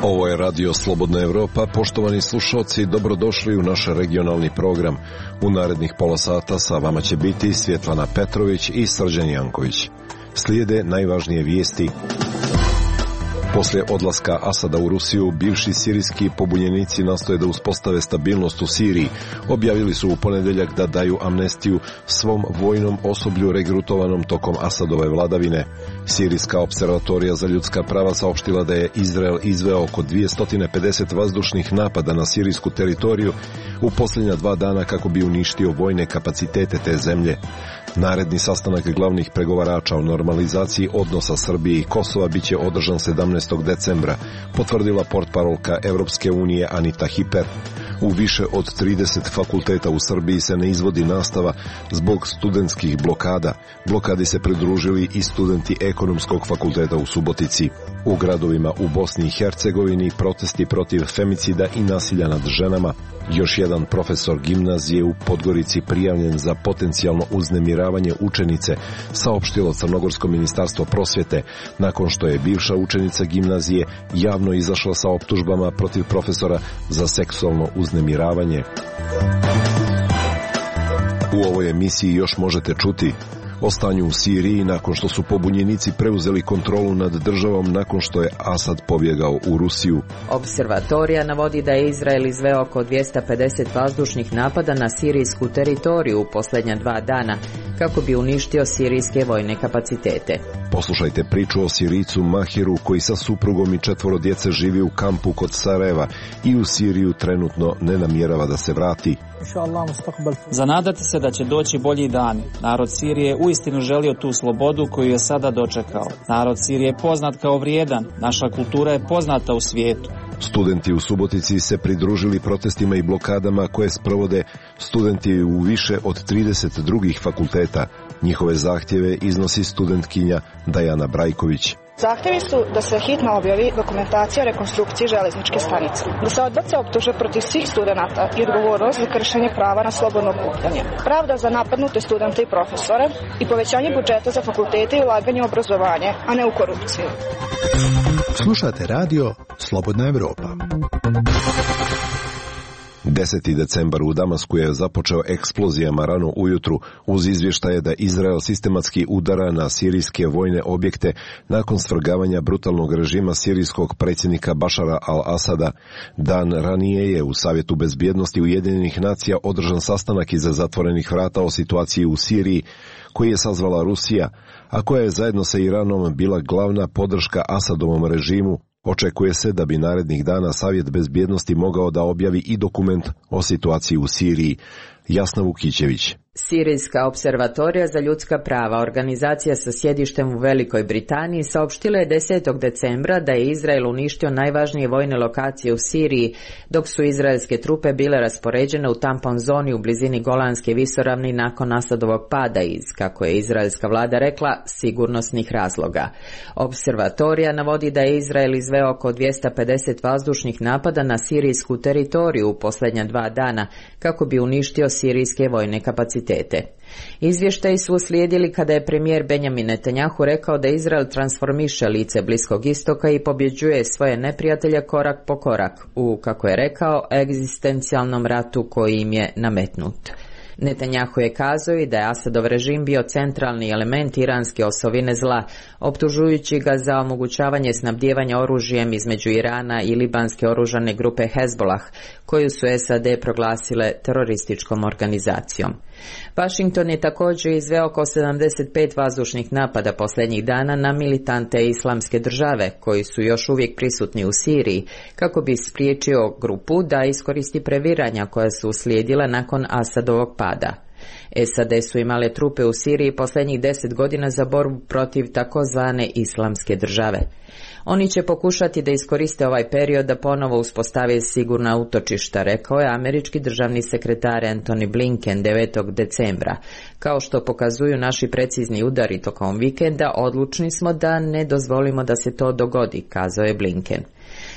Ovo je Radio Slobodna Evropa. Poštovani slušalci, dobrodošli u naš regionalni program. U narednih pola sata sa vama će biti Svjetlana Petrović i Srđan Janković. Slijede najvažnije vijesti. Poslije odlaska Asada u Rusiju, bivši sirijski pobunjenici nastoje da uspostave stabilnost u Siriji. Objavili su u ponedjeljak da daju amnestiju svom vojnom osoblju regrutovanom tokom Asadove vladavine. Sirijska observatorija za ljudska prava saopštila da je Izrael izveo oko 250 vazdušnih napada na sirijsku teritoriju u posljednja 2 dana kako bi uništio vojne kapacitete te zemlje. Naredni sastanak glavnih pregovarača o normalizaciji odnosa Srbije i Kosova biće održan 17. decembra, potvrdila portparolka Evropske unije Anita Hiper. U više od 30 fakulteta u Srbiji se ne izvodi nastava zbog studentskih blokada. Blokadi se pridružili i studenti Ekonomskog fakulteta u Subotici. U gradovima u Bosni i Hercegovini protesti protiv femicida i nasilja nad ženama. Još jedan profesor gimnazije u Podgorici prijavljen za potencijalno uznemiravanje učenice, saopštilo Crnogorsko ministarstvo prosvjete, nakon što je bivša učenica gimnazije javno izašla sa optužbama protiv profesora za seksualno uznemiravanje. U ovoj emisiji još možete čuti o stanju u Siriji nakon što su pobunjenici preuzeli kontrolu nad državom nakon što je Asad pobjegao u Rusiju. Observatorija navodi da je Izrael izveo oko 250 vazdušnih napada na sirijsku teritoriju u posljednja 2 dana kako bi uništio sirijske vojne kapacitete. Poslušajte priču o Sirijcu Mahiru koji sa suprugom i 4 djece živi u kampu kod Sarajeva i u Siriju trenutno ne namjerava da se vrati. Zanadati se da će doći bolji dani. Narod Sirije uistinu želio tu slobodu koju je sada dočekao. Narod Sirije je poznat kao vrijedan. Naša kultura je poznata u svijetu. Studenti u Subotici se pridružili protestima i blokadama koje sprovode studenti u više od 30 drugih fakulteta. Njihove zahtjeve iznosi studentkinja Dajana Brajković. Zahtjevi su da se hitno objavi dokumentacija o rekonstrukciji željezničke stanice, da se odbace optužbe protiv svih studenata i odgovornost za kršenje prava na slobodno okupljanje, pravda za napadnute studente i profesore i povećanje budžeta za fakultete i ulaganje u obrazovanje, a ne u korupciju. Slušate radio Slobodna Evropa. 10. decembar u Damasku je započeo eksplozijama rano ujutru uz izvještaje da Izrael sistematski udara na sirijske vojne objekte nakon svrgavanja brutalnog režima sirijskog predsjednika Bašara al-Asada. Dan ranije je u Savjetu bezbjednosti Ujedinjenih nacija održan sastanak iza zatvorenih vrata o situaciji u Siriji koji je sazvala Rusija, a koja je zajedno sa Iranom bila glavna podrška Asadovom režimu. Očekuje se da bi narednih dana Savjet bezbjednosti mogao da objavi i dokument o situaciji u Siriji. Jasna Vukićević. Sirijska observatorija za ljudska prava, organizacija sa sjedištem u Velikoj Britaniji, saopštila je 10. decembra da je Izrael uništio najvažnije vojne lokacije u Siriji, dok su izraelske trupe bile raspoređene u tampon zoni u blizini Golanske visoravni nakon Asadovog pada iz, kako je izraelska vlada rekla, sigurnosnih razloga. Observatorija navodi da je Izrael izveo oko 250 vazdušnih napada na sirijsku teritoriju u posljednja 2 dana kako bi uništio sirijske vojne kapacitete. Izvještaji su uslijedili kada je premijer Benjamin Netanjahu rekao da Izrael transformiše lice Bliskog istoka i pobjeđuje svoje neprijatelje korak po korak u, kako je rekao, egzistencijalnom ratu koji im je nametnut. Netanjahu je kazao i da je Asadov režim bio centralni element iranske osovine zla, optužujući ga za omogućavanje snabdijevanja oružjem između Irana i libanske oružane grupe Hezbollah, koju su SAD proglasile terorističkom organizacijom. Washington je također izveo oko 75 vazdušnih napada posljednjih dana na militante Islamske države, koji su još uvijek prisutni u Siriji, kako bi spriječio grupu da iskoristi previranja koja su uslijedila nakon Asadovog pada. SAD su imale trupe u Siriji posljednjih 10 godina za borbu protiv takozvane Islamske države. Oni će pokušati da iskoriste ovaj period da ponovo uspostave sigurna utočišta, rekao je američki državni sekretar Antony Blinken 9. decembra. Kao što pokazuju naši precizni udari tokom vikenda, odlučni smo da ne dozvolimo da se to dogodi, kazao je Blinken.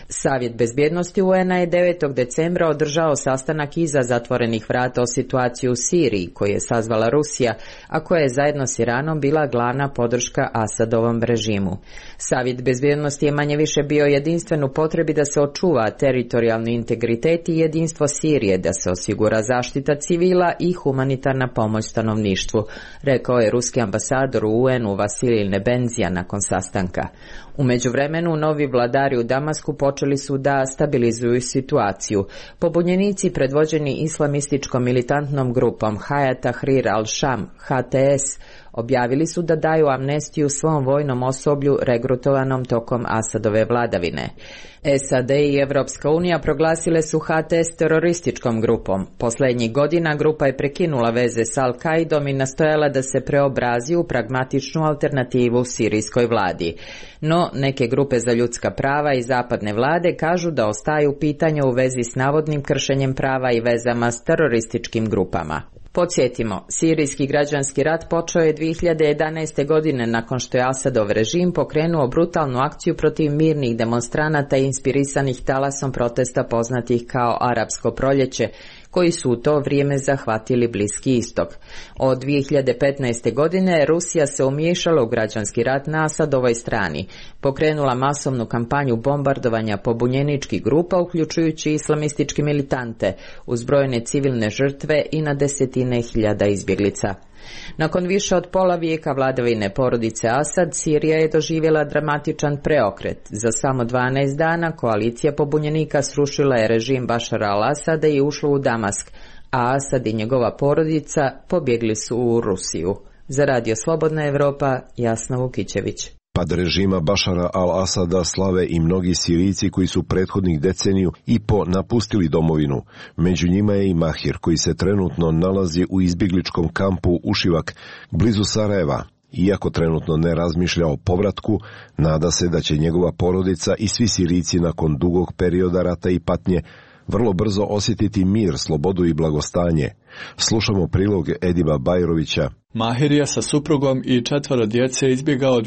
Savjet bezbjednosti UN-a je 9. decembra održao sastanak iza zatvorenih vrata o situaciji u Siriji, koji je sazvala Rusija, a koja je zajedno s Iranom bila glavna podrška Asadovom režimu. Savjet bezbjednosti je manje više bio jedinstven u potrebi da se očuva teritorijalni integritet i jedinstvo Sirije, da se osigura zaštita civila i humanitarna pomoć stanovništvu, rekao je ruski ambasador u UN-u Vasilij Nebenzija nakon sastanka. U međuvremenu, novi vladari u Damasku počeli su da stabilizuju situaciju. Pobunjenici predvođeni islamističkom militantnom grupom Hayat Tahrir al-Sham, HTS, objavili su da daju amnestiju svom vojnom osoblju regrutovanom tokom Asadove vladavine. SAD i Evropska unija proglasile su HTS terorističkom grupom. Posljednjih godina grupa je prekinula veze s Al-Qaidom i nastojala da se preobrazi u pragmatičnu alternativu sirijskoj vladi. No, neke grupe za ljudska prava i zapadne vlade kažu da ostaju pitanja u vezi s navodnim kršenjem prava i vezama s terorističkim grupama. Podsjetimo, sirijski građanski rat počeo je 2011. godine nakon što je Asadov režim pokrenuo brutalnu akciju protiv mirnih demonstranata inspirisanih talasom protesta poznatih kao Arapsko proljeće, koji su u to vrijeme zahvatili Bliski istok. Od 2015. godine Rusija se umiješala u građanski rat na Asadovoj strani, pokrenula masovnu kampanju bombardovanja pobunjeničkih grupa, uključujući islamističke militante, uz brojne civilne žrtve i na desetine hiljada izbjeglica. Nakon više od pola vijeka vladavine porodice Asad, Sirija je doživjela dramatičan preokret. Za samo 12 dana koalicija pobunjenika srušila je režim Bašara al-Asada i ušla u Damask, a Asad i njegova porodica pobjegli su u Rusiju. Za Radio Slobodna Evropa, Jasna Vukićević. Pad režima Bašara al-Asada slave i mnogi Sirijci koji su prethodnih deceniju i po napustili domovinu. Među njima je i Mahir, koji se trenutno nalazi u izbjegličkom kampu Ušivak, blizu Sarajeva. Iako trenutno ne razmišlja o povratku, nada se da će njegova porodica i svi Sirijci nakon dugog perioda rata i patnje vrlo brzo osjetiti mir, slobodu i blagostanje. Slušamo prilog Ediba Bajrovića. Mahir je sa suprugom i 4 djece izbjegao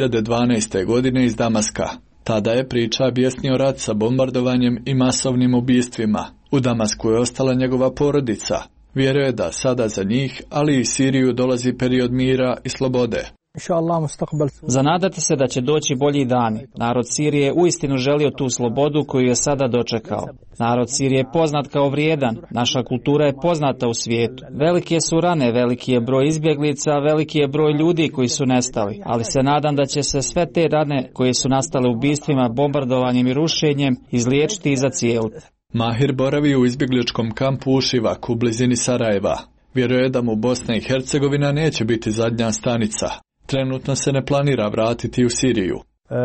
2012. godine iz Damaska. Tada je priča bjesnio rat sa bombardovanjem i masovnim ubistvima. U Damasku je ostala njegova porodica. Vjeruje da sada za njih, ali i Siriju dolazi period mira i slobode. Zanadati se da će doći bolji dani. Narod Sirije uistinu želio tu slobodu koju je sada dočekao. Narod Sirije je poznat kao vrijedan. Naša kultura je poznata u svijetu. Velike su rane, veliki je broj izbjeglica, veliki je broj ljudi koji su nestali. Ali se nadam da će se sve te rane koje su nastale ubistvima, bombardovanjem i rušenjem izliječiti i zacijeliti. Mahir boravi u izbjegličkom kampu Ušivak u blizini Sarajeva. Vjeruje da mu Bosna i Hercegovina neće biti zadnja stanica. Trenutno se ne planira vratiti u Siriju.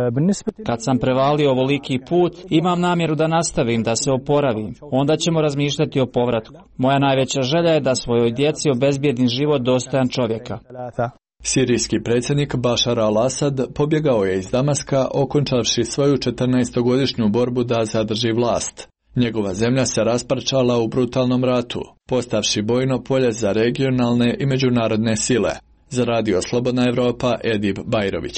Kad sam prevalio ovoliki put, imam namjeru da nastavim, da se oporavim. Onda ćemo razmišljati o povratku. Moja najveća želja je da svojoj djeci obezbijedim život dostojan čovjeka. Sirijski predsjednik Bašar al-Asad pobjegao je iz Damaska, okončavši svoju 14-godišnju borbu da zadrži vlast. Njegova zemlja se rasparčala u brutalnom ratu, postavši bojno polje za regionalne i međunarodne sile. Za Radio Slobodna Evropa, Edib Bajrović.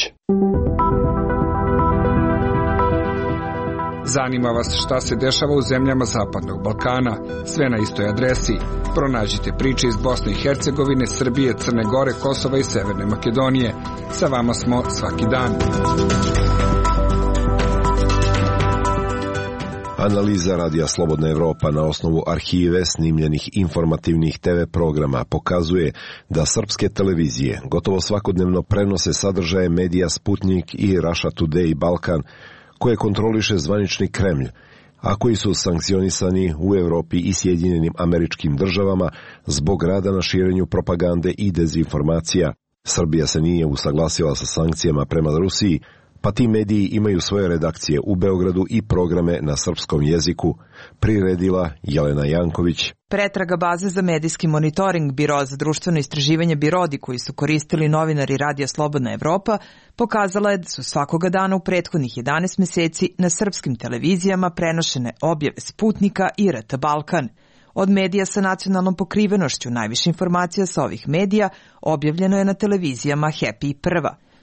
Zanima vas šta se dešava u zemljama Zapadnog Balkana? Sve na istoj adresi. Pronađite priče iz Bosne i Hercegovine, Srbije, Crne Gore, Kosova i Severne Makedonije. Sa vama smo svaki dan. Analiza Radija Slobodna Evropa na osnovu arhive snimljenih informativnih TV programa pokazuje da srpske televizije gotovo svakodnevno prenose sadržaje medija Sputnik i Russia Today Balkan, koje kontroliše zvanični Kremlj, a koji su sankcionisani u Europi i Sjedinjenim Američkim Državama zbog rada na širenju propagande i dezinformacija. Srbija se nije usaglasila sa sankcijama prema Rusiji, pa ti mediji imaju svoje redakcije u Beogradu i programe na srpskom jeziku, priredila Jelena Janković. Pretraga baze za medijski monitoring Biro za društveno istraživanje Birodi, koji su koristili novinari Radija Slobodna Evropa, pokazala je da su svakoga dana u prethodnih 11 mjeseci na srpskim televizijama prenošene objave Sputnika i RT Balkan. Od medija sa nacionalnom pokrivenošću najviše informacija sa ovih medija objavljeno je na televizijama Happy i Prva.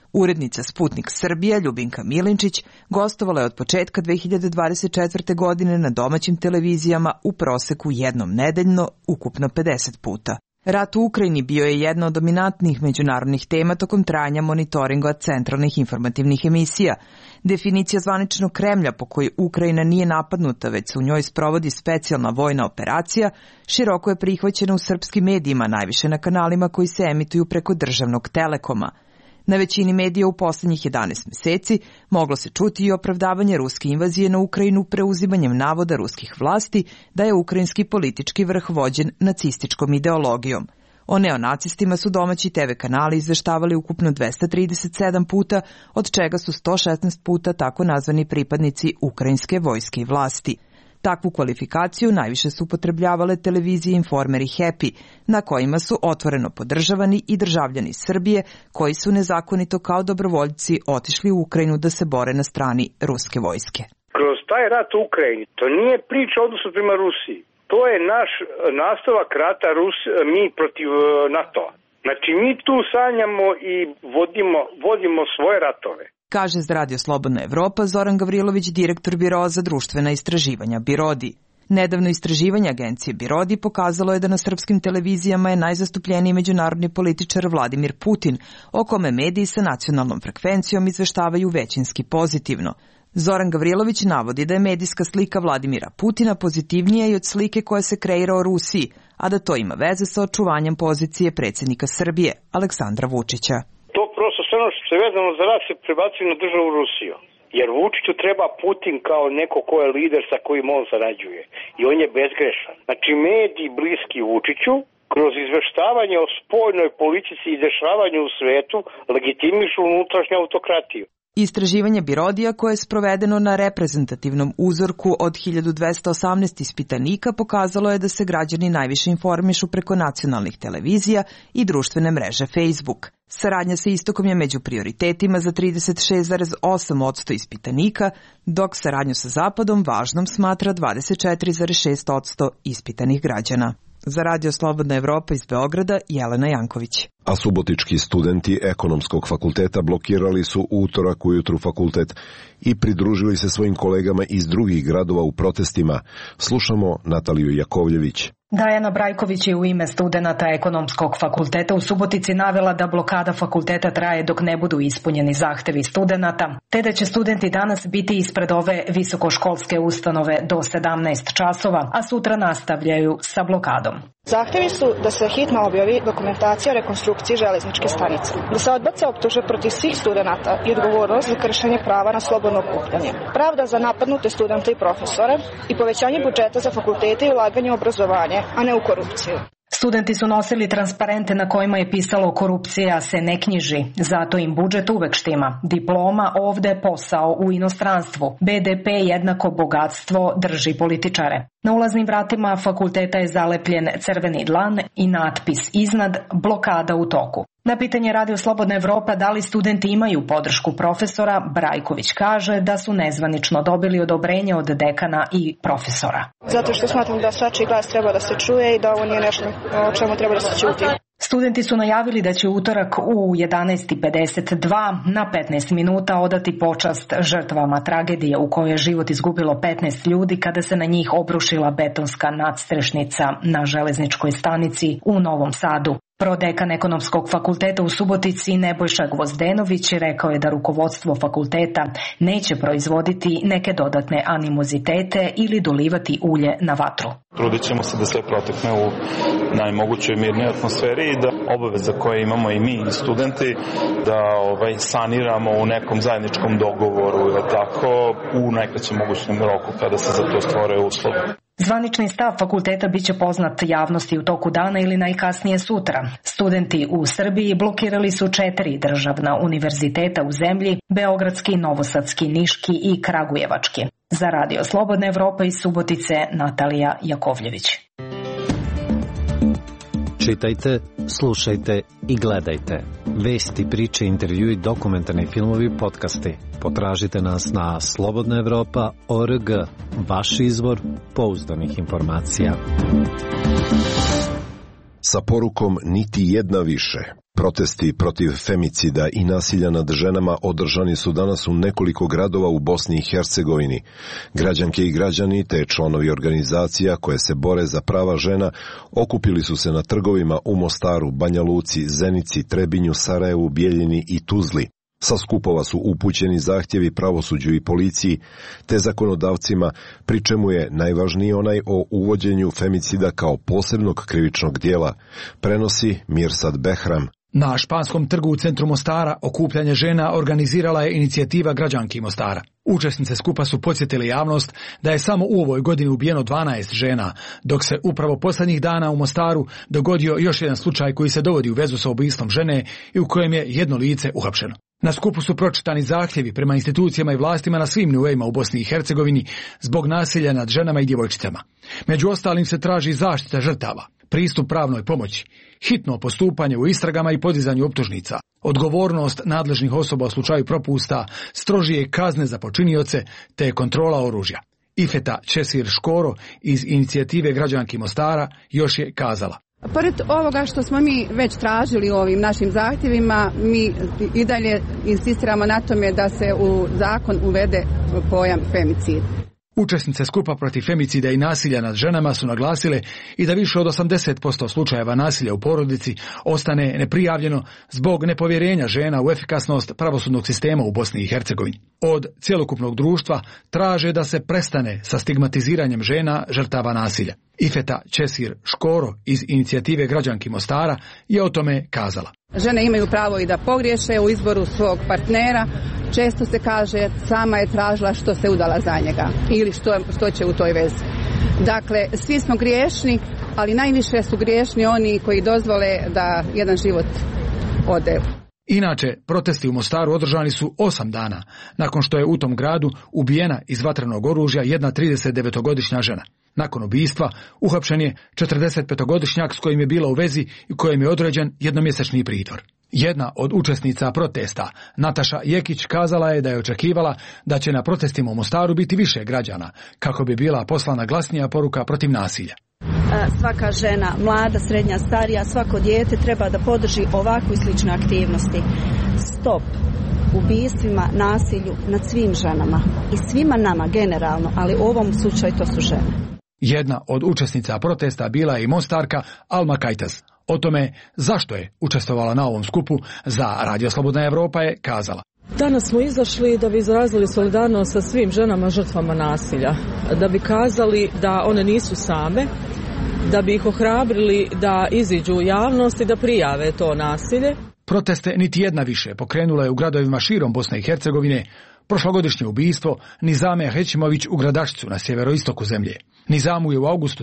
Urednica Sputnik Srbija Ljubinka Milinčić gostovala je od početka 2024. godine na domaćim televizijama u proseku jednom nedeljno, ukupno 50 puta. Rat u Ukrajini bio je jedna od dominantnih međunarodnih tema tokom trajanja monitoringa centralnih informativnih emisija. Definicija zvaničnog Kremlja po kojoj Ukrajina nije napadnuta, već se u njoj sprovodi specijalna vojna operacija, široko je prihvaćena u srpskim medijima, najviše na kanalima koji se emituju preko državnog Telekoma. Na većini medija u poslednjih 11 meseci moglo se čuti i opravdavanje ruske invazije na Ukrajinu preuzimanjem navoda ruskih vlasti da je ukrajinski politički vrh vođen nacističkom ideologijom. O neonacistima su domaći TV kanali izveštavali ukupno 237 puta, od čega su 116 puta tako nazvani pripadnici ukrajinske vojske i vlasti. Takvu kvalifikaciju najviše su upotrebljavale televizije Informer i Happy, na kojima su otvoreno podržavani i državljani Srbije koji su nezakonito kao dobrovoljci otišli u Ukrajinu da se bore na strani ruske vojske. Kroz taj rat u Ukrajini, to nije priča odnosno prema Rusiji. To je naš nastavak rata mi protiv NATO-a. Znači mi tu sanjamo i vodimo svoje ratove. Kaže za Radio Slobodna Evropa Zoran Gavrilović, direktor Biroa za društvena istraživanja Birodi. Nedavno istraživanje agencije Birodi pokazalo je da na srpskim televizijama je najzastupljeniji međunarodni političar Vladimir Putin, o kome mediji sa nacionalnom frekvencijom izveštavaju većinski pozitivno. Zoran Gavrilović navodi da je medijska slika Vladimira Putina pozitivnija i od slike koja se kreira o Rusiji, a da to ima veze sa očuvanjem pozicije predsjednika Srbije, Aleksandra Vučića. To prosto sve ono što se vezano za rat se prebacuje na državu Rusiju. Jer Vučiću treba Putin kao neko ko je lider sa kojim on sarađuje. I on je bezgrešan. Znači mediji bliski Vučiću kroz izveštavanje o spoljnoj politici i dešavanju u svetu legitimišu unutrašnju autokratiju. Istraživanje Birodija koje je sprovedeno na reprezentativnom uzorku od 1218 ispitanika pokazalo je da se građani najviše informišu preko nacionalnih televizija i društvene mreže Facebook. Saradnja sa istokom je među prioritetima za 36,8% ispitanika, dok saradnju sa zapadom važnom smatra 24,6% ispitanih građana. Za Radio Slobodna Evropa iz Beograda, Jelena Janković. A subotički studenti Ekonomskog fakulteta blokirali su utorak ujutru fakultet i pridružili se svojim kolegama iz drugih gradova u protestima. Slušamo Nataliju Jakovljević. Dajana Brajković je u ime studenata Ekonomskog fakulteta u Subotici navela da blokada fakulteta traje dok ne budu ispunjeni zahtevi studenata, te da će studenti danas biti ispred ove visokoškolske ustanove do 17 časova, a sutra nastavljaju sa blokadom. Zahtevi su da se hitno objavi dokumentacija rekonstrukcije železničke stanice, da se odbace optužbe protiv svih studenata i odgovornost za kršenje prava na slobodno okupljanje, pravda za napadnute studente i profesore i povećanje budžeta za fakultete i ulaganje u obrazovanje, a ne u korupciju. Studenti su nosili transparente na kojima je pisalo korupcija se ne knjiži, zato im budžet uvek štima. Diploma ovde, posao u inostranstvu. BDP jednako bogatstvo drži političare. Na ulaznim vratima fakulteta je zalepljen crveni dlan i natpis iznad blokada u toku. Na pitanje Radio Slobodna Evropa da li studenti imaju podršku profesora, Brajković kaže da su nezvanično dobili odobrenje od dekana i profesora. Zato što smatram da svačiji glas treba da se čuje i da ovo nije nešto o čemu treba da se ćuti. Studenti su najavili da će utorak u 11:52 na 15 minuta odati počast žrtvama tragedije u kojoj je život izgubilo 15 ljudi kada se na njih obrušila betonska nadstrešnica na železničkoj stanici u Novom Sadu. Prodekan Ekonomskog fakulteta u Subotici Nebojša Gvozdenović rekao je da rukovodstvo fakulteta neće proizvoditi neke dodatne animozitete ili dolivati ulje na vatru. Trudit ćemo se da sve protekne u najmogućoj mirnoj atmosferi i da obaveza koje imamo i mi i studenti da saniramo u nekom zajedničkom dogovoru ili tako u najkraćem mogućem roku kada se za to stvore uslovi. Zvanični stav fakulteta biće poznat javnosti u toku dana ili najkasnije sutra. Studenti u Srbiji blokirali su 4 državna univerziteta u zemlji, Beogradski, Novosadski, Niški i Kragujevački. Za Radio Slobodna Evropa iz Subotice, Natalija Jakovljević. Čitajte, slušajte i gledajte. Vesti, priče, intervjui, dokumentarni filmovi, podcasti. Potražite nas na slobodnaevropa.org, vaš izvor pouzdanih informacija. Sa porukom niti jedna više. Protesti protiv femicida i nasilja nad ženama održani su danas u nekoliko gradova u Bosni i Hercegovini. Građanke i građani te članovi organizacija koje se bore za prava žena okupili su se na trgovima u Mostaru, Banja Luci, Zenici, Trebinju, Sarajevu, Bijeljini i Tuzli. Sa skupova su upućeni zahtjevi pravosuđu i policiji te zakonodavcima, pri čemu je najvažniji onaj o uvođenju femicida kao posebnog krivičnog dijela, prenosi Mirsad Behram. Na Španskom trgu u centru Mostara okupljanje žena organizirala je inicijativa građanki Mostara. Učesnice skupa su podsjetili javnost da je samo u ovoj godini ubijeno 12 žena, dok se upravo posljednjih dana u Mostaru dogodio još jedan slučaj koji se dovodi u vezu sa ubistvom žene i u kojem je jedno lice uhapšeno. Na skupu su pročitani zahtjevi prema institucijama i vlastima na svim nivoima u Bosni i Hercegovini zbog nasilja nad ženama i djevojčicama. Među ostalim se traži zaštita žrtava, pristup pravnoj pomoći, hitno postupanje u istragama i podizanju optužnica, odgovornost nadležnih osoba u slučaju propusta, strožije kazne za počinioce te kontrola oružja. Ifeta Česir Škoro iz inicijative građanki Mostara još je kazala: Pored ovoga što smo mi već tražili u ovim našim zahtjevima, mi i dalje insistiramo na tome da se u zakon uvede pojam femicid. Učesnice skupa protiv femicida i nasilja nad ženama su naglasile i da više od 80% slučajeva nasilja u porodici ostane neprijavljeno zbog nepovjerenja žena u efikasnost pravosudnog sistema u Bosni i Hercegovini. Od cjelokupnog društva traže da se prestane sa stigmatiziranjem žena žrtava nasilja. Ifeta Česir Škoro iz inicijative građanki Mostara je o tome kazala: Žene imaju pravo i da pogriješe u izboru svog partnera. Često se kaže sama je tražila što se udala za njega ili što će u toj vezi. Dakle, svi smo griješni, ali najviše su griješni oni koji dozvole da jedan život ode. Inače, protesti u Mostaru održani su 8 dana, nakon što je u tom gradu ubijena iz vatrenog oružja jedna 39-godišnja žena. Nakon ubistva uhapšen je 45-godišnjak s kojim je bila u vezi i kojem je određen jednomjesečni pritvor. Jedna od učesnica protesta, Nataša Jekić, kazala je da je očekivala da će na protestima u Mostaru biti više građana, kako bi bila poslana glasnija poruka protiv nasilja. Svaka žena, mlada, srednja, starija, svako dijete treba da podrži ovakvu i slične aktivnosti. Stop ubistvima, nasilju nad svim ženama i svima nama generalno, ali u ovom slučaju to su žene. Jedna od učesnica protesta bila je i Mostarka Alma Kajtas. O tome zašto je učestvovala na ovom skupu za Radio Slobodna Evropa je kazala: Danas smo izašli da bi izrazili solidarnost sa svim ženama žrtvama nasilja, da bi kazali da one nisu same, da bi ih ohrabrili da iziđu u javnost i da prijave to nasilje. Proteste niti jedna više pokrenula je u gradovima širom Bosne i Hercegovine prošlogodišnje ubistvo Nizame Hećimović u Gradašcu na sjeveroistoku zemlje. Nizamu je u augustu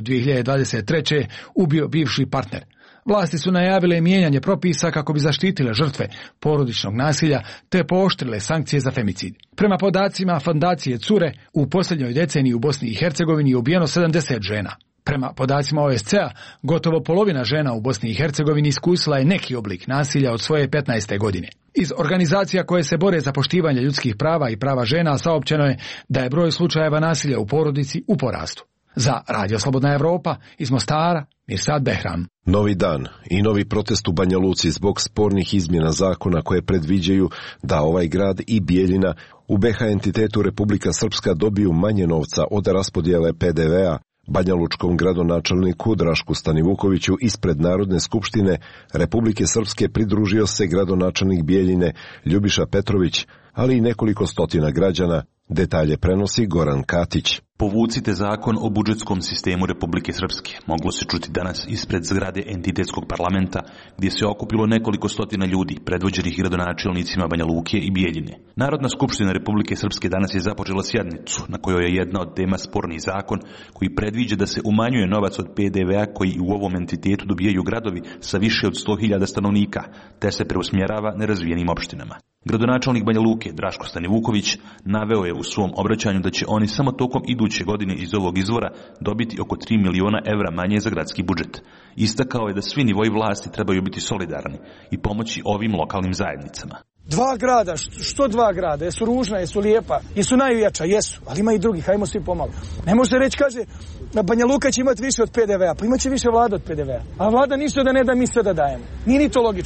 2023. ubio bivši partner. Vlasti su najavile mijenjanje propisa kako bi zaštitile žrtve porodičnog nasilja te pooštrile sankcije za femicid. Prema podacima fondacije Cure, u posljednjoj deceniji u Bosni i Hercegovini je ubijeno 70 žena. Prema podacima OSCE-a, gotovo polovina žena u Bosni i Hercegovini iskusila je neki oblik nasilja od svoje 15. godine. Iz organizacija koje se bore za poštivanje ljudskih prava i prava žena saopćeno je da je broj slučajeva nasilja u porodici u porastu. Za Radio Slobodna Evropa iz Mostara, Mirsad Behram. Novi dan i novi protest u Banja Luci zbog spornih izmjena zakona koje predviđaju da ovaj grad i Bijeljina u BH entitetu Republika Srpska dobiju manje novca od raspodjele PDV-a. Banjalučkom gradonačelniku Drašku Stanivukoviću ispred Narodne skupštine Republike Srpske pridružio se gradonačelnik Bijeljine Ljubiša Petrović, ali i nekoliko stotina građana. Detalje prenosi Goran Katić. Povucite zakon o budžetskom sistemu Republike Srpske. Moglo se čuti danas ispred zgrade entitetskog parlamenta, gdje se okupilo nekoliko stotina ljudi, predvođenih gradonačelnicima Banja Luke i Bijeljine. Narodna skupština Republike Srpske danas je započela sjednicu, na kojoj je jedna od tema sporni zakon koji predviđa da se umanjuje novac od PDV-a koji u ovom entitetu dobijaju gradovi sa više od 100.000 stanovnika, te se preusmjerava nerazvijenim opštinama. Gradonačelnik Banja Luke, Draško Stanivuković, naveo je u svom obraćanju da će oni samo tokom iduće godine iz ovog izvora dobiti oko 3 miliona evra manje za gradski budžet. Istakao je da svi nivoji vlasti trebaju biti solidarni i pomoći ovim lokalnim zajednicama. Dva grada, što dva grada? Jesu ružna, jesu lijepa, jesu najjača, jesu, ali ima i drugih, hajmo svi pomalo. Ne može reći, kaže, Banja Luka će imati više od PDV-a, pa imat će više vlada od PDV-a. A vlada ništa da ne da, mi sve da dajemo. Nije ni to logično.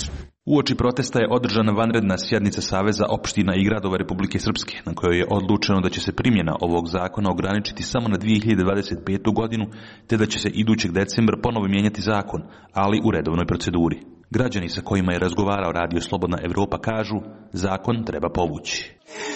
Uoči protesta je održana vanredna sjednica Saveza opština i gradova Republike Srpske, na kojoj je odlučeno da će se primjena ovog zakona ograničiti samo na 2025. godinu, te da će se idućeg decembra ponovo mijenjati zakon, ali u redovnoj proceduri. Građani sa kojima je razgovarao Radio Slobodna Evropa kažu, zakon treba povući.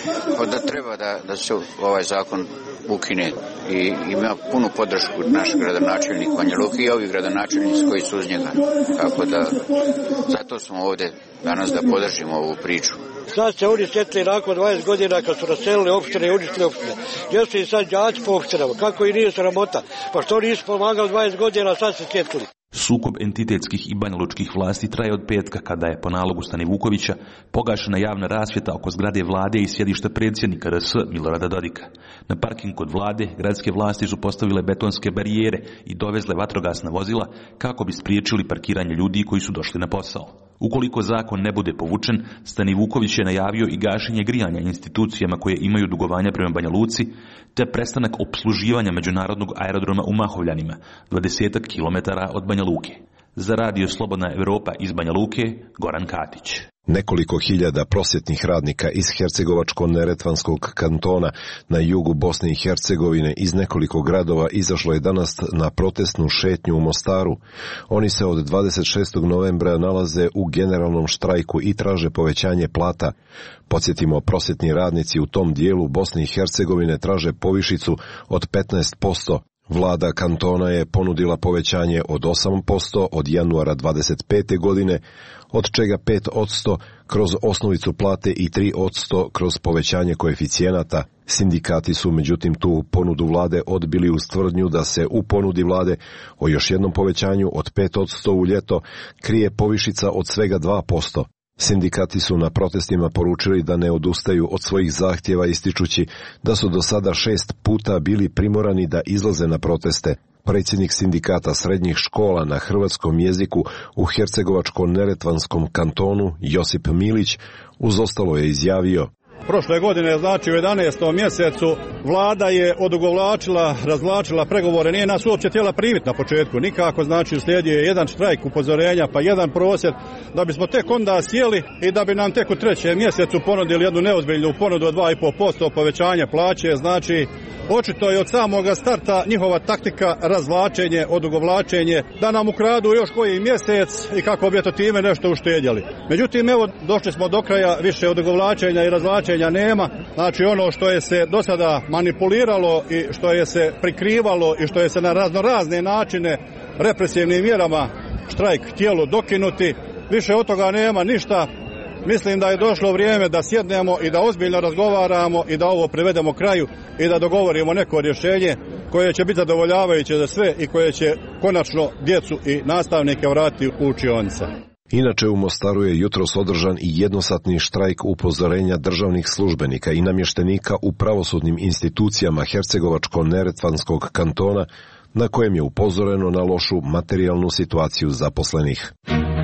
Da treba da se ovaj zakon ukine i ima punu podršku naš gradonačelnik Banja Luke i ovi gradonačelnici koji su uz njega. Tako da, zato smo ovdje danas da podržimo ovu priču. Sad se oni sjetili nakon 20 godina kad su raselili opštine i uništili opštine. Gdje su i sad đaci po opštinama? Kako i nije sramota? Pa što nisu pomagali 20 godina, sad se sjetili. Sukob entitetskih i banjalučkih vlasti traje od petka kada je po nalogu Stani Vukovića pogašena javna rasvjeta oko zgrade vlade i sjedišta predsjednika RS Milorada Dodika. Na parking kod vlade gradske vlasti su postavile betonske barijere i dovezle vatrogasna vozila kako bi spriječili parkiranje ljudi koji su došli na posao. Ukoliko zakon ne bude povučen, Stani Vuković je najavio i gašenje grijanja institucijama koje imaju dugovanja prema Banja Luci, te prestanak opsluživanja međunarodnog aerodroma u Mahovljanima, 20 km od Banja Luke. Za Radio Slobodna Evropa iz Banja Luke, Goran Katić. Nekoliko hiljada prosvjetnih radnika iz Hercegovačko-Neretvanskog kantona na jugu Bosne i Hercegovine iz nekoliko gradova izašlo je danas na protestnu šetnju u Mostaru. Oni se od 26. novembra nalaze u generalnom štrajku i traže povećanje plata. Podsjetimo, prosvjetni radnici u tom dijelu Bosne i Hercegovine traže povišicu od 15%. Vlada kantona je ponudila povećanje od 8% od januara 25. godine, od čega 5% kroz osnovicu plate i 3% kroz povećanje koeficijenata. Sindikati su međutim tu ponudu vlade odbili uz tvrdnju da se u ponudi vlade o još jednom povećanju od 5% u ljeto krije povišica od svega 2%. Sindikati su na protestima poručili da ne odustaju od svojih zahtjeva ističući da su do sada 6 puta bili primorani da izlaze na proteste. Predsjednik sindikata srednjih škola na hrvatskom jeziku u Hercegovačko-Neretvanskom kantonu Josip Milić uz ostalo je izjavio: Prošle godine, znači u 11. mjesecu, vlada je odugovlačila, razvlačila pregovore, nije nas uopće htjela primiti na početku, nikako, znači uslijedio je jedan štrajk upozorenja, pa jedan prosvjed, da bismo tek onda sjeli i da bi nam tek u 3. mjesecu ponudili jednu neozbiljnu ponudu od 2,5% povećanja plaće, znači očito je od samoga starta njihova taktika razvlačenje, odugovlačenje, da nam ukradu još koji mjesec i kako bi eto time nešto uštedjeli. Međutim, evo, došli smo do kraja, više odugovlačenja i razvlačenja nema, znači ono što je se do sada manipuliralo i što je se prikrivalo i što je se na razne načine represivnim mjerama štrajk htjelo dokinuti, više od toga nema ništa. Mislim da je došlo vrijeme da sjednemo i da ozbiljno razgovaramo i da ovo privedemo kraju i da dogovorimo neko rješenje koje će biti zadovoljavajuće za sve i koje će konačno djecu i nastavnike vratiti u učionice. Inače, u Mostaru je jutros održan i jednosatni štrajk upozorenja državnih službenika i namještenika u pravosudnim institucijama Hercegovačko-Neretvanskog kantona, na kojem je upozoreno na lošu materijalnu situaciju zaposlenih.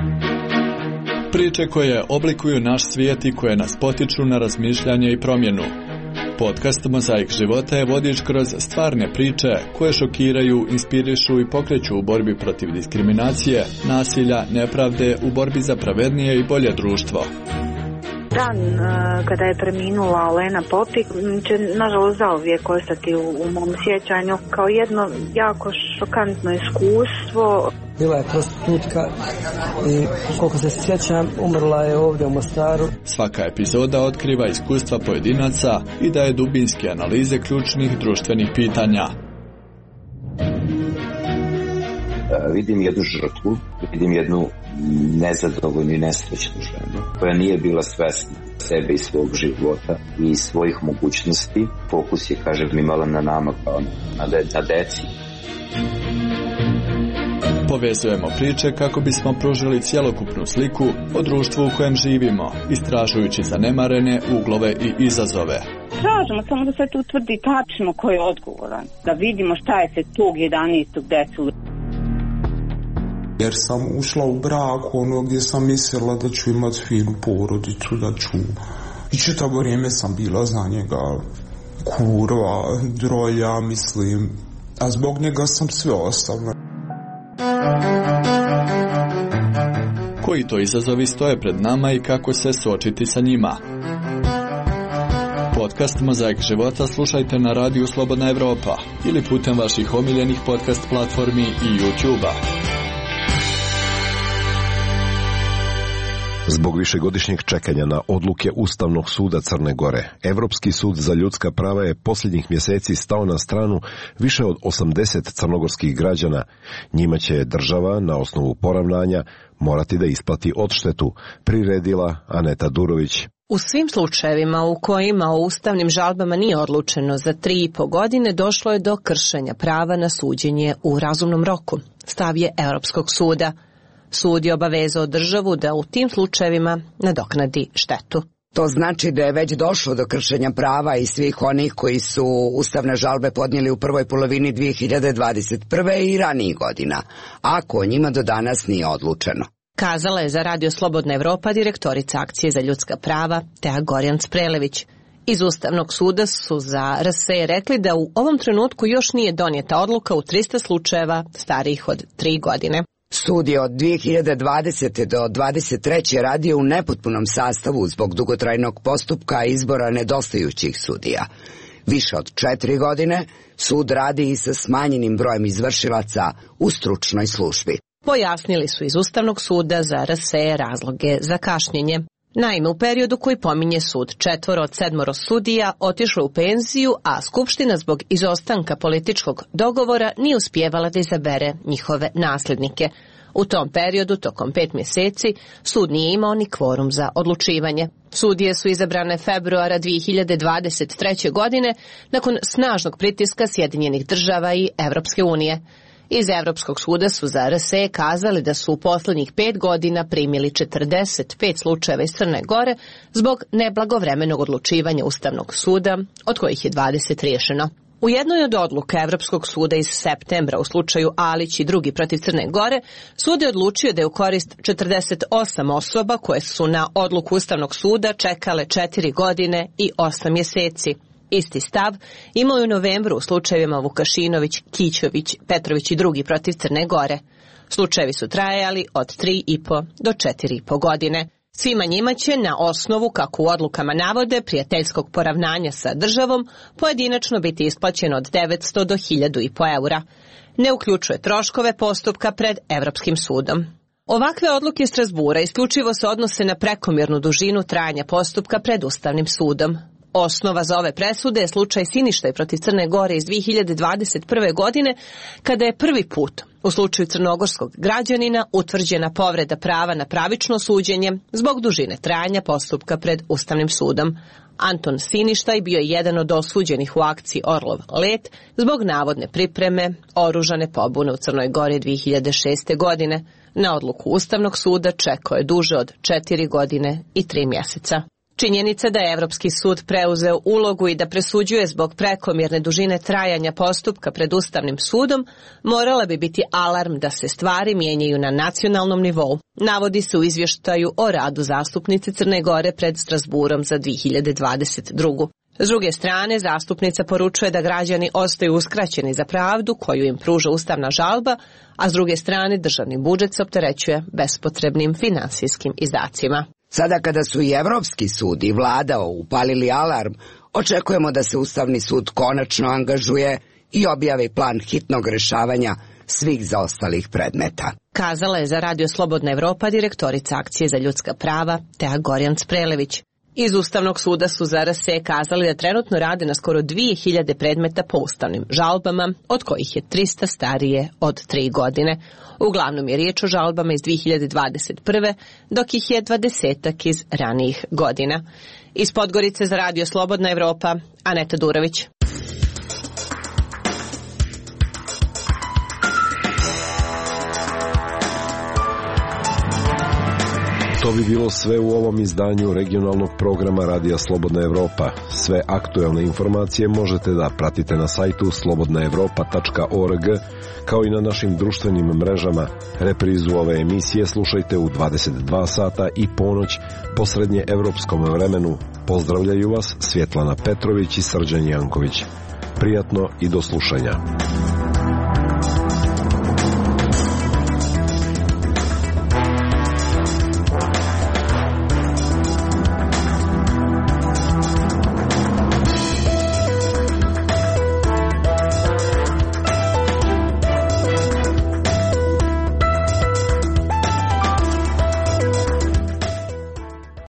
Priče koje oblikuju naš svijet i koje nas potiču na razmišljanje i promjenu. Podcast Mozaik života je vodič kroz stvarne priče koje šokiraju, inspirišu i pokreću u borbi protiv diskriminacije, nasilja, nepravde, u borbi za pravednije i bolje društvo. Dan kada je preminula Olena Popik će nažalost zauvijek ostati u mom sjećanju kao jedno jako šokantno iskustvo. Bila je prostitutka i koliko se sjećam umrla je ovdje u Mostaru. Svaka epizoda otkriva iskustva pojedinaca i daje dubinske analize ključnih društvenih pitanja. Vidim jednu žrtvu, vidim jednu nezadovoljnu i nesrećnu ženu koja nije bila svesna sebe i svog života i svojih mogućnosti. Fokus je, kažem, imala na nama kao na deci. Povezujemo priče kako bismo pružili cjelokupnu sliku o društvu u kojem živimo, istražujući zanemarene uglove i izazove. Tražimo samo da se tu utvrdi tačno ko je odgovoran, da vidimo šta je se tog 11. desilo. Jer sam ušla u brak gdje sam mislila da ću imati finu porodicu, da ću... I čitavo vrijeme sam bila za njega kurva, drolja, mislim. A zbog njega sam sve ostavila. Koji to izazovi stoje pred nama i kako se suočiti sa njima? Podcast Mozaik života slušajte na radiju Slobodna Evropa ili putem vaših omiljenih podcast platformi i YouTube-a. Zbog višegodišnjeg čekanja na odluke Ustavnog suda Crne Gore, Evropski sud za ljudska prava je posljednjih mjeseci stao na stranu više od 80 crnogorskih građana. Njima će država, na osnovu poravnanja, morati da isplati odštetu, priredila Aneta Durović. U svim slučajevima u kojima o ustavnim žalbama nije odlučeno za 3,5 godine došlo je do kršenja prava na suđenje u razumnom roku, stav je Europskog suda. Sud je obavezao državu da u tim slučajevima nadoknadi štetu. To znači da je već došlo do kršenja prava i svih onih koji su ustavne žalbe podnijeli u prvoj polovini 2021. i ranijih godina, ako o njima do danas nije odlučeno. Kazala je za Radio Slobodna Evropa direktorica Akcije za ljudska prava Tea Gorjan-Sprelević. Iz Ustavnog suda su za RS rekli da u ovom trenutku još nije donijeta odluka u 300 slučajeva starijih od 3 godine. Sud je od 2020. do 2023. radio u nepotpunom sastavu zbog dugotrajnog postupka izbora nedostajućih sudija. Više od 4 godine sud radi i sa smanjenim brojem izvršilaca u stručnoj službi. Pojasnili su iz Ustavnog suda za RS razloge za kašnjenje. Naime, u periodu koji pominje sud 4 od 7 sudija otišlo u penziju, a Skupština zbog izostanka političkog dogovora nije uspijevala da izabere njihove nasljednike. U tom periodu, tokom 5 mjeseci, sud nije imao ni kvorum za odlučivanje. Sudije su izabrane februara 2023. godine nakon snažnog pritiska Sjedinjenih država i Evropske unije. Iz Evropskog suda su za RS kazali da su u posljednjih 5 godina primili 45 slučajeva iz Crne Gore zbog neblagovremenog odlučivanja Ustavnog suda, od kojih je 20 riješeno. U jednoj od odluka Evropskog suda iz septembra u slučaju Alić i drugi protiv Crne Gore, sud je odlučio da je u korist 48 osoba koje su na odluku Ustavnog suda čekale 4 godine i 8 mjeseci. Isti stav imao je u novembru u slučajevima Vukašinović, Kićović, Petrović i drugi protiv Crne Gore. Slučajevi su trajali od 3,5 do 4,5 godine. Svima njima će na osnovu, kako u odlukama navode, prijateljskog poravnanja sa državom, pojedinačno biti isplaćeno od 900 do 1.500 eura. Ne uključuje troškove postupka pred Evropskim sudom. Ovakve odluke Strasbura isključivo se odnose na prekomjernu dužinu trajanja postupka pred Ustavnim sudom. Osnova za ove presude je slučaj Siništaj protiv Crne Gore iz 2021. godine, kada je prvi put u slučaju crnogorskog građanina utvrđena povreda prava na pravično suđenje zbog dužine trajanja postupka pred Ustavnim sudom. Anton Siništaj bio je jedan od osuđenih u akciji Orlov let zbog navodne pripreme oružane pobune u Crnoj Gori 2006. godine. Na odluku Ustavnog suda čekao je duže od 4 godine i 3 mjeseca. Činjenica da je Evropski sud preuzeo ulogu i da presuđuje zbog prekomjerne dužine trajanja postupka pred Ustavnim sudom morala bi biti alarm da se stvari mijenjaju na nacionalnom nivou, navodi se u izvještaju o radu zastupnice Crne Gore pred Strasburom za 2022. S druge strane, zastupnica poručuje da građani ostaju uskraćeni za pravdu koju im pruža ustavna žalba, a s druge strane državni budžet se opterećuje bespotrebnim finansijskim izdacima. Sada kada su i Evropski sud i vlada upalili alarm, očekujemo da se Ustavni sud konačno angažuje i objavi plan hitnog rješavanja svih zaostalih predmeta. Kazala je za Radio Slobodna Evropa direktorica Akcije za ljudska prava Tea Gorjan-Sprelević. Iz Ustavnog suda su za RS kazali da trenutno rade na skoro 2000 predmeta po ustavnim žalbama, od kojih je 300 starije od 3 godine. Uglavnom je riječ o žalbama iz 2021. dok ih je 20-ak iz ranijih godina. Iz Podgorice za Radio Slobodna Evropa, Aneta Durović. To bi bilo sve u ovom izdanju regionalnog programa Radija Slobodna Evropa. Sve aktuelne informacije možete da pratite na sajtu slobodnaevropa.org, kao i na našim društvenim mrežama. Reprizu ove emisije slušajte u 22 sata i ponoć po srednje evropskom vremenu. Pozdravljaju vas Svjetlana Petrović i Srđan Janković. Prijatno i do slušanja.